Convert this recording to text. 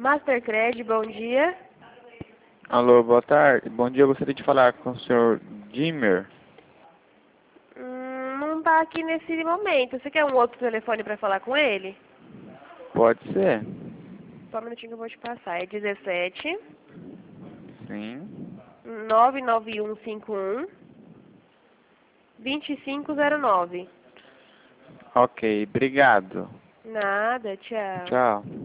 Mastercred, bom dia. Alô, boa tarde. Bom dia, eu gostaria de falar com o senhor Dimmer. Não tá aqui nesse momento. Você quer um outro telefone para falar com ele? Pode ser? Só um minutinho que eu vou te passar. É 17 Sim. 99151 2509. Ok, obrigado. Nada, tchau. Tchau.